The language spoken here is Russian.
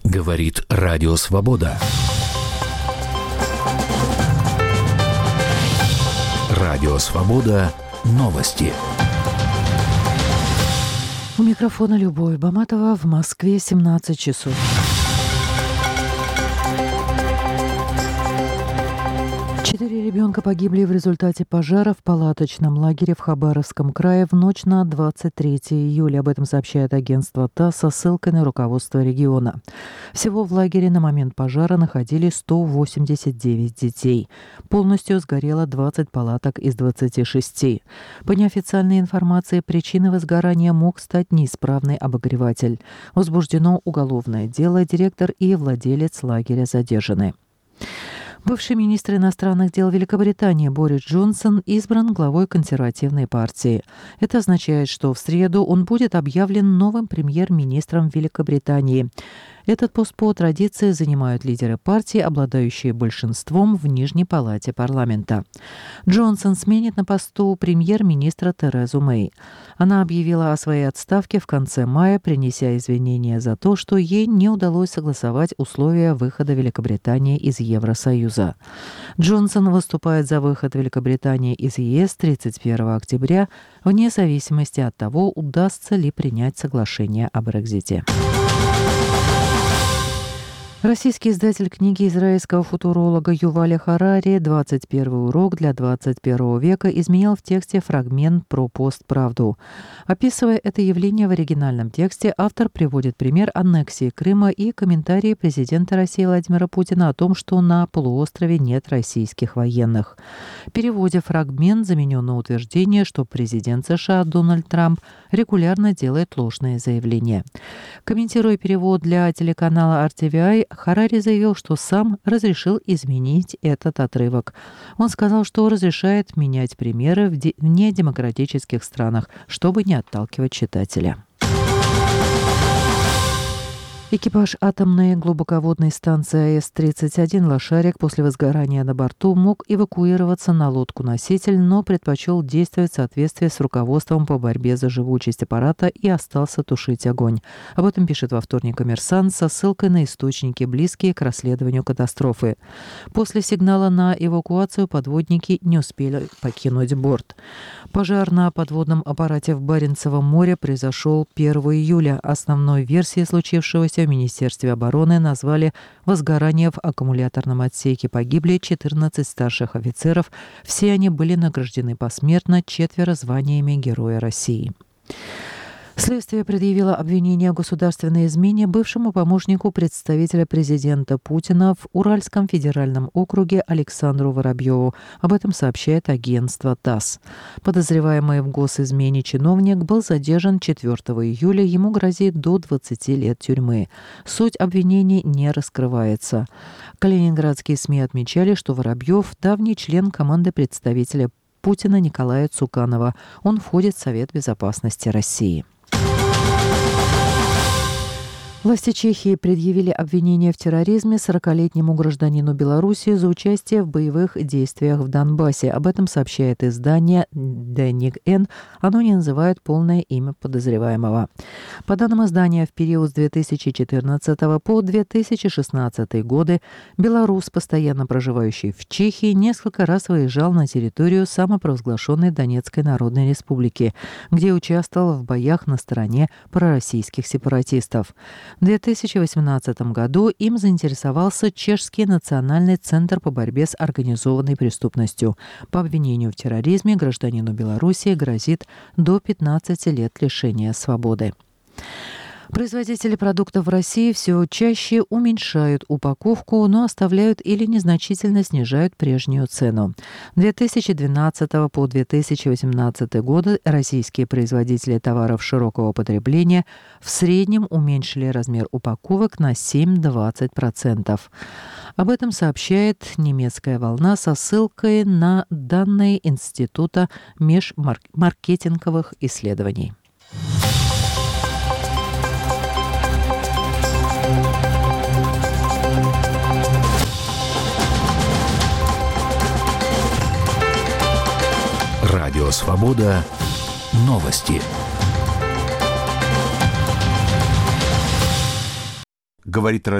Говорит Радио Свобода. Радио Свобода. Новости. У микрофона Любовь Баматова. В Москве 17 часов. Четыре ребенка погибли в результате пожара в палаточном лагере в Хабаровском крае в ночь на 23 июля. Об этом сообщает агентство ТАСС со ссылкой на руководство региона. Всего в лагере на момент пожара находились 189 детей. Полностью сгорело 20 палаток из 26. По неофициальной информации, причиной возгорания мог стать неисправный обогреватель. Возбуждено уголовное дело, директор и владелец лагеря задержаны. Бывший министр иностранных дел Великобритании Борис Джонсон избран главой консервативной партии. Это означает, что в среду он будет объявлен новым премьер-министром Великобритании. Этот пост по традиции занимают лидеры партии, обладающие большинством в Нижней палате парламента. Джонсон сменит на посту премьер-министра Терезу Мэй. Она объявила о своей отставке в конце мая, принеся извинения за то, что ей не удалось согласовать условия выхода Великобритании из Евросоюза. Джонсон выступает за выход Великобритании из ЕС 31 октября, вне зависимости от того, удастся ли принять соглашение о Брексите. Российский издатель книги израильского футуролога Юваля Харари «21 урок для 21 века» изменил в тексте фрагмент про постправду. Описывая это явление в оригинальном тексте, автор приводит пример аннексии Крыма и комментарии президента России Владимира Путина о том, что на полуострове нет российских военных. В переводе фрагмент заменен на утверждение, что президент США Дональд Трамп регулярно делает ложные заявления. Комментируя перевод для телеканала RTVI, Харари заявил, что сам разрешил изменить этот отрывок. Он сказал, что разрешает менять примеры в недемократических странах, чтобы не отталкивать читателя. Экипаж атомной глубоководной станции АЭС-31 «Лошарик» после возгорания на борту мог эвакуироваться на лодку-носитель, но предпочел действовать в соответствии с руководством по борьбе за живучесть аппарата и остался тушить огонь. Об этом пишет во вторник «Коммерсант» со ссылкой на источники, близкие к расследованию катастрофы. После сигнала на эвакуацию подводники не успели покинуть борт. Пожар на подводном аппарате в Баренцевом море произошел 1 июля. Основной версией случившегося в Министерстве обороны назвали возгорание в аккумуляторном отсеке. Погибли 14 старших офицеров. Все они были награждены посмертно, 4 званиями Героя России. Следствие предъявило обвинение в государственной измене бывшему помощнику представителя президента Путина в Уральском федеральном округе Александру Воробьеву. Об этом сообщает агентство ТАСС. Подозреваемый в госизмене чиновник был задержан 4 июля. Ему грозит до 20 лет тюрьмы. Суть обвинений не раскрывается. Калининградские СМИ отмечали, что Воробьев – давний член команды представителя Путина Николая Цуканова. Он входит в Совет безопасности России. Власти Чехии предъявили обвинение в терроризме 40-летнему гражданину Беларуси за участие в боевых действиях в Донбассе. Об этом сообщает издание «Денник Н». Оно не называет полное имя подозреваемого. По данным издания, в период с 2014 по 2016 годы белорус, постоянно проживающий в Чехии, несколько раз выезжал на территорию самопровозглашенной Донецкой Народной Республики, где участвовал в боях на стороне пророссийских сепаратистов. В 2018 году им заинтересовался Чешский национальный центр по борьбе с организованной преступностью. По обвинению в терроризме гражданину Белоруссии грозит до 15 лет лишения свободы. Производители продуктов в России все чаще уменьшают упаковку, но оставляют или незначительно снижают прежнюю цену. С 2012 по 2018 годы российские производители товаров широкого потребления в среднем уменьшили размер упаковок на 7-20%. Об этом сообщает немецкая «Волна» со ссылкой на данные Института межмаркетинговых исследований. Радио Свобода. Новости. Говорит